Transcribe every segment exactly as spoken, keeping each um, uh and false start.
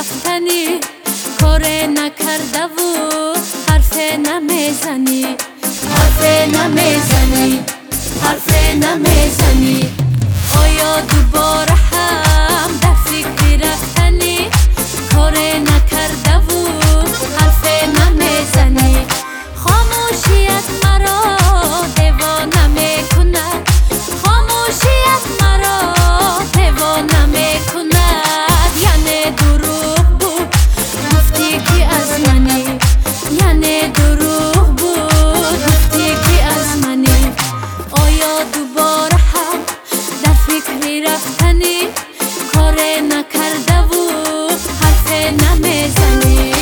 رفتنی کار نکرده و حرف نمیزنی حرف نمیزنی حرف نمیزنی آیا دوباره هم در فکر رفتنی کار نکرده و حرف نمیزنی خاموشیت مرا دیوانه میکند خاموشیت مرا دیوانه میکند یعنی دروغ بود گفتی که از منی یعنی دروغ بود گفتی که از منی آیا دوباره هم در فکر رفتنی کار نکرده و حرف نمیزنی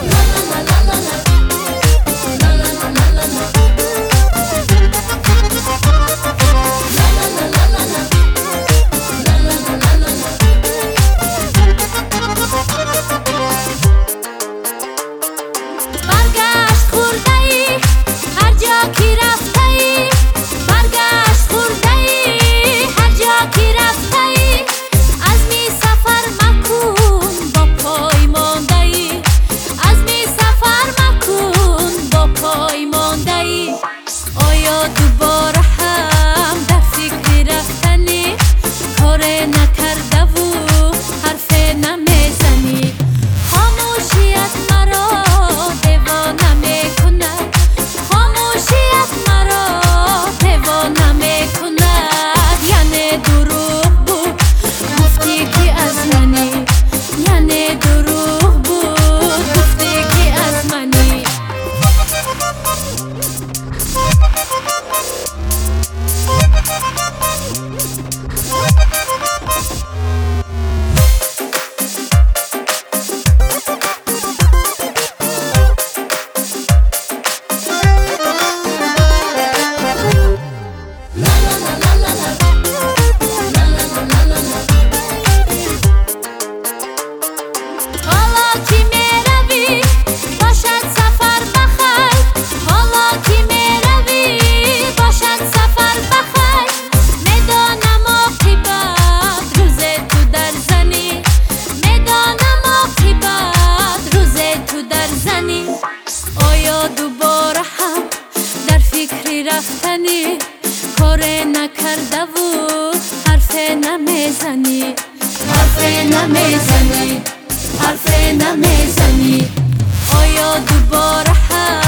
برگشت خورده ای هر جا کی رفته ای برگشت خورده ای هر جا کی رفته ای از می سفر مکن با پای مانده ای از می سفر مکن با پای مانده ای آیا دوباره هم در فکر رفتنی کار نکرده و حرف نمیزنی خاموشیت مرا دیوانه میکند خاموشیت مرا دیوانه میکند یعنی دروغ بود گفتی که از منی یعنی دروغ بود گفتی که از منی حالا که میروی باشد سفر بخیر حالا که میروی باشد سفر بخیر میدانم عاقبت روز تو در زنی میدانم عاقبت روز تو در زنی آیا دوباره هم در فکر رفتنی کار نکرده و حرف نمیزنی حرف نمیزنی حرف نمیزنی آیا دوباره هم